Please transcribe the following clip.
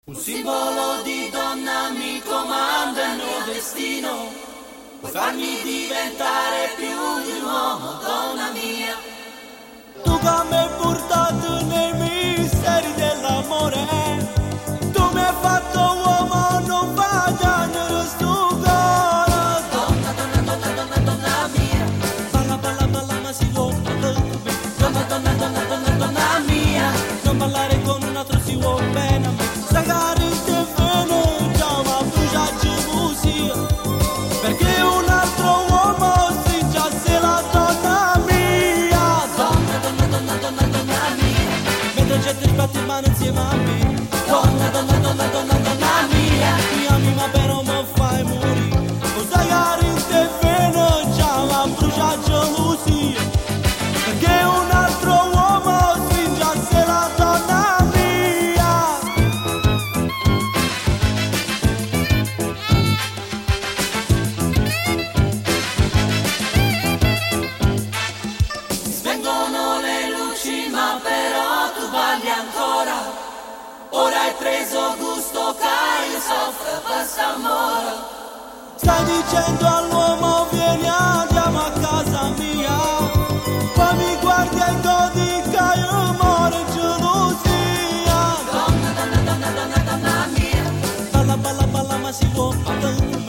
Un simbolo di donna mi comanda il mio destino, puoi farmi diventare più di un uomo, donna mia. Tu che mi hai portato nei misteri dell'amore, tu mi hai fatto uomo, non faccio sto cuore. Donna, donna, donna, donna, donna mia. Balla, balla, balla, ma si vuole bene. Donna, donna, donna, donna, donna mia. Non ballare con un altro si vuole bene a me. Stangare te bene, già ma brucia gelosia, perché un altro uomo stringasse la donna mia. Donna, donna, donna, donna, donna mia. Mentre gente sbatte in mano insieme a me. Donna, donna, donna, donna, donna mia. Mi ami ma però mi fai morire. Lo sai che in te bene, già ma brucia gelosia, perché un altro uomo stringasse la donna mia. Spengono le luci ma però tu balli ancora. Ora hai preso gusto che io soffro quest'amore. Stai dicendo all'uomo vieni andiamo a casa mia, poi mi guardi e godi che io muore in gelosia. Donna, donna, donna, donna, donna mia. Balla, balla, balla ma si vuole